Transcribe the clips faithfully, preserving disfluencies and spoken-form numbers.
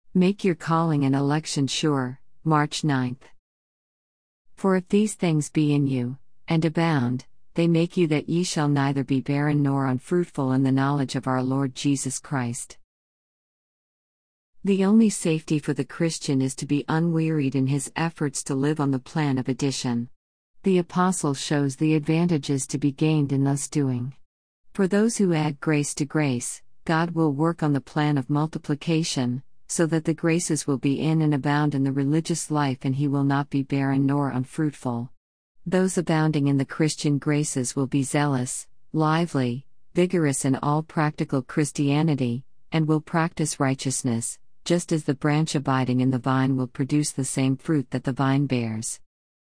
Make your calling and election sure. March ninth. For if these things be in you, and abound, they make you that ye shall neither be barren nor unfruitful in the knowledge of our Lord Jesus Christ. The only safety for the Christian is to be unwearied in his efforts to live on the plan of addition. The Apostle shows the advantages to be gained in thus doing. For those who add grace to grace, God will work on the plan of multiplication, so that the graces will be in and abound in the religious life and he will not be barren nor unfruitful. Those abounding in the Christian graces will be zealous, lively, vigorous in all practical Christianity, and will practice righteousness, just as the branch abiding in the vine will produce the same fruit that the vine bears.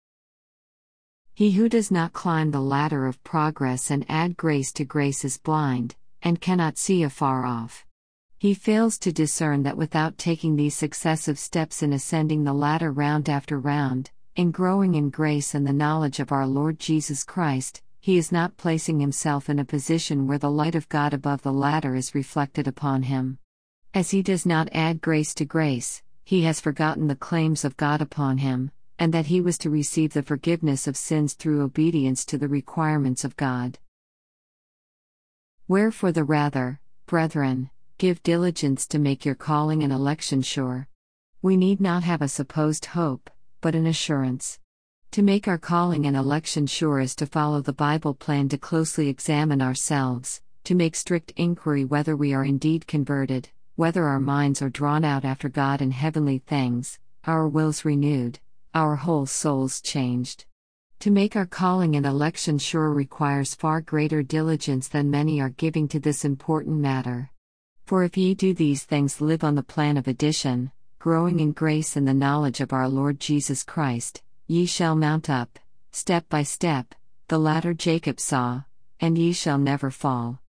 He who does not climb the ladder of progress and add grace to grace is blind, and cannot see afar off. He fails to discern that without taking these successive steps in ascending the ladder round after round, in growing in grace and the knowledge of our Lord Jesus Christ, he is not placing himself in a position where the light of God above the ladder is reflected upon him. As he does not add grace to grace, he has forgotten the claims of God upon him, and that he was to receive the forgiveness of sins through obedience to the requirements of God. Wherefore the rather, brethren, give diligence to make your calling and election sure. We need not have a supposed hope, but an assurance. To make our calling and election sure is to follow the Bible plan, to closely examine ourselves, to make strict inquiry whether we are indeed converted, whether our minds are drawn out after God and heavenly things, our wills renewed, our whole souls changed. To make our calling and election sure requires far greater diligence than many are giving to this important matter. For if ye do these things, live on the plan of addition, growing in grace and the knowledge of our Lord Jesus Christ, ye shall mount up, step by step, the ladder Jacob saw, and ye shall never fall.